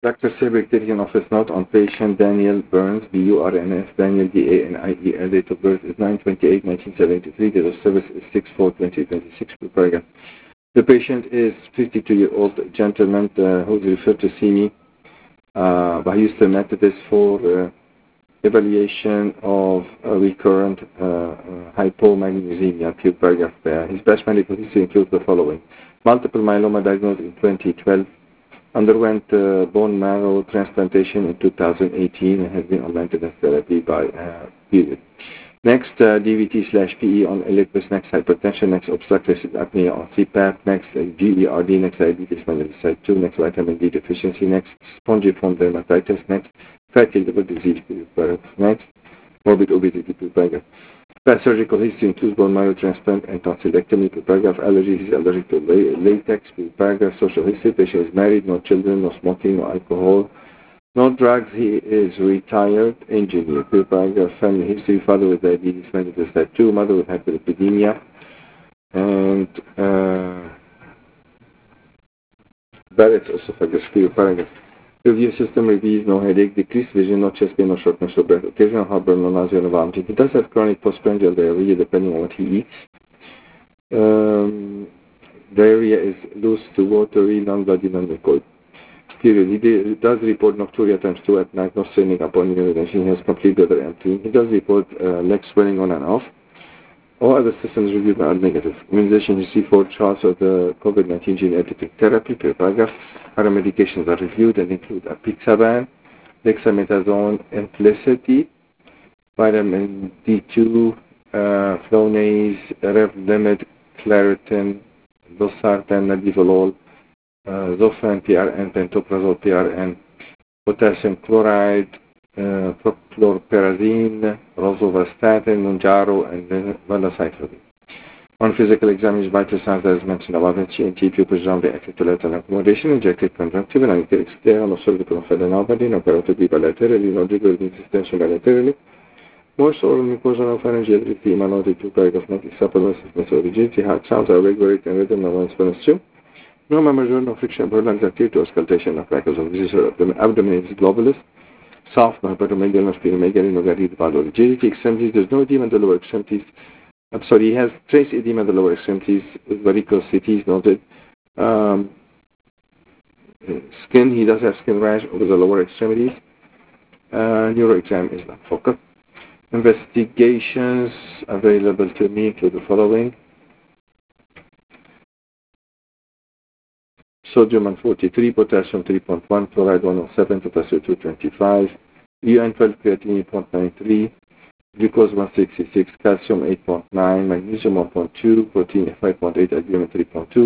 Dr. Saber taking office note on patient Daniel Burns, BURNS, Daniel DANIEL, date of birth is 9/28/1973, date of service is 6/4/2026, paragraph. The patient is 52-year-old gentleman who is referred to see me by Houston Methodist for evaluation of recurrent hypomagnesemia, paragraph. His past medical history includes the following: multiple myeloma diagnosed in 2012, underwent bone marrow transplantation in 2018, and has been on maintenance therapy by period. Next, DVT/PE on Eliquis, next hypertension, next obstructive sleep apnea on CPAP, next GERD, next diabetes mellitus type 2, next vitamin D deficiency, next spongiform dermatitis, next fatty liver disease, next morbid obesity, paragraph. Past surgical history includes bone marrow transplant and tonsillectomy, paragraph. Allergies, is allergic to latex, paragraph. Social history, patient is married, no children, no smoking, no alcohol, no drugs, he is retired engineer, paragraph. Family history, father with diabetes mellitus type 2, mother with hyperlipidemia, and Barrett's esophagus, paragraph. Review system reviews, no headache, decreased vision, no chest pain, no shortness of breath, occasional heartburn, no nausea, no vomiting. He does have chronic postprandial diarrhea depending on what he eats. Diarrhea is loose to watery, non-bloody, non-liquid. Period. He does report nocturia times 2 at night, no straining upon urination. He has complete bladder emptying. He does report leg swelling on and off. All other systems reviewed are negative. Immunization history for trials of the COVID-19 gene editing therapy, paragraph. Other medications are reviewed and include apixaban, dexamethasone, Implicity, vitamin D2, Flonase, Revlimid, Claritin, losartan, Nebivolol, Zofran, PRN, pantoprazole, PRN, potassium chloride, prochlorperazine, rosuvastatin, Mounjaro, and valacyclovir. On physical exam, his vital signs as mentioned above, TNT, pupils round reacted to lateral accommodation, injected conjunctive, and external, no cervical fadenopathy, no carotid bilaterally, no jugular distension bilaterally. Most oral mucosal and pharyngeal erythema, noted to paragraph, not supplement stiffness or rigidity. Heart sounds are regular and rhythm, no one spinous too. No major, no friction, per lungs activity to auscultation of crackles of visceral abdomen is globulous. Soft, no hepatomegaly, no splenomegaly, no graded valve rigidity. Extremities, there's no edema in the lower extremities. I'm sorry, he has trace edema in the lower extremities with varicosities noted. Skin, he does have skin rash over the lower extremities. Neuro exam is not focal. Investigations available to me include the following: sodium 143, potassium 3.1, chloride 107, potassium 225, UN12, creatinine 0.93, glucose 166, calcium 8.9, magnesium 1.2, protein 5.8, albumin 3.2,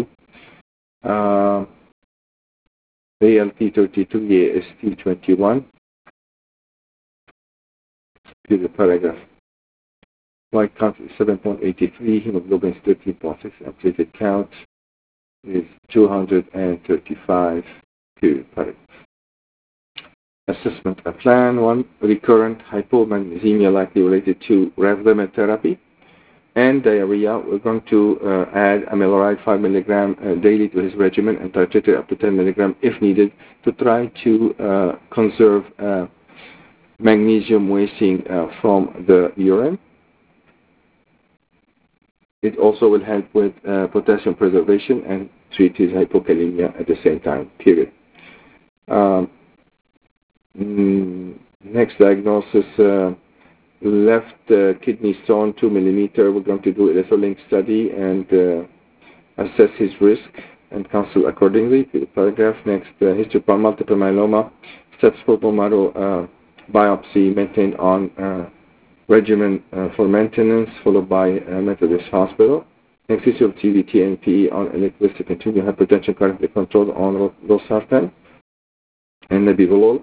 ALT 32, AST 21, period, paragraph. White count is 7.83, hemoglobin is 13.6, and platelet count is 235, period, paragraph. Assessment and plan: 1. Recurrent hypomagnesemia likely related to Revlimid therapy and diarrhea. We're going to add amiloride 5 mg daily to his regimen and titrate it up to 10 mg if needed to try to conserve magnesium wasting from the urine. It also will help with potassium preservation and treat his hypokalemia at the same time, period. Next diagnosis, left kidney stone 2 millimeter. We're going to do electrolink study and assess his risk and counsel accordingly, paragraph. Next, history of multiple myeloma, steps for bone marrow biopsy maintained on regimen for maintenance, followed by Methodist Hospital. Next, history of TVT and PE on Eliquis to continue hypertension currently controlled on losartan and Nebivolol.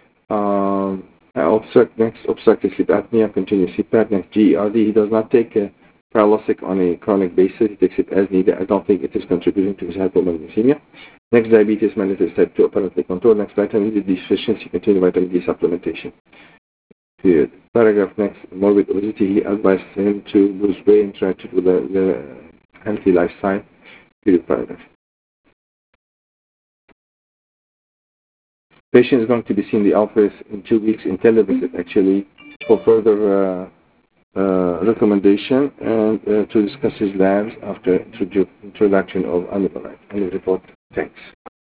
Next, obstructive sleep apnea, continuous CPAP. Next, GERD. He does not take Prilosec on a chronic basis. He takes it as needed. I don't think it is contributing to his hypomagnesemia. Next, diabetes mellitus type 2 apparently controlled. Next, vitamin D deficiency, continue vitamin D supplementation. Period. Paragraph. Next, morbid obesity. He advised him to lose weight and try to do the healthy lifestyle. Period. Paragraph. Patient is going to be seen in the office in 2 weeks in televisit actually for further recommendation and to discuss his labs after introduction of amibalide. Any report? Thanks.